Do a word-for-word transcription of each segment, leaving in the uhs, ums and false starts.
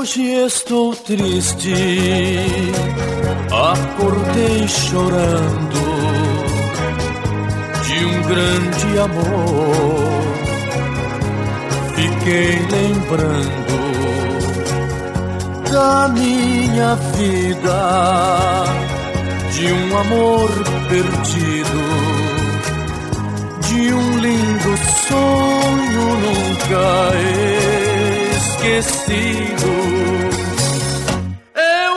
Hoje estou triste, acordei chorando de um grande amor. Fiquei lembrando da minha vida, de um amor perdido, de um lindo sonho nunca esquecido. Eu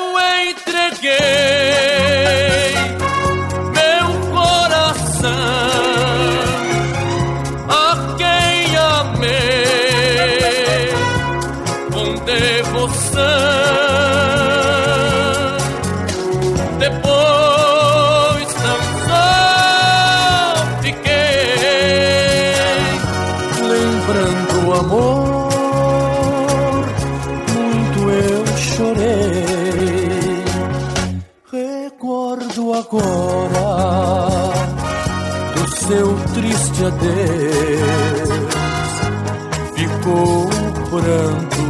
entreguei meu coração a quem amei com devoção. Depois não só fiquei lembrando o amor, muito eu chorei. Recordo agora do seu triste adeus, ficou pranto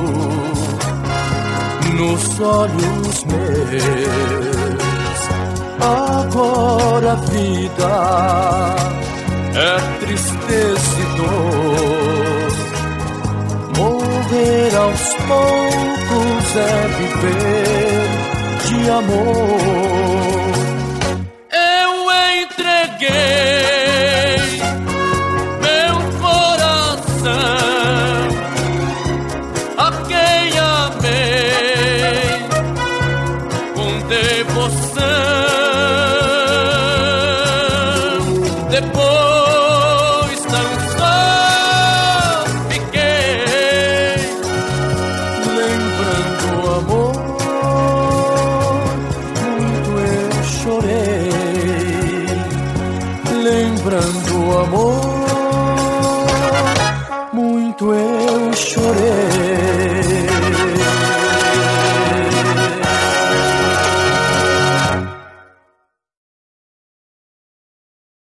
nos olhos meus. Agora a vida é tristeza e dor. Morrer aos poucos é viver de amor. Eu entreguei meu coração a quem amei com devoção. Depois não só fiquei lembrando o amor, muito eu chorei. Lembrando o amor, muito eu chorei.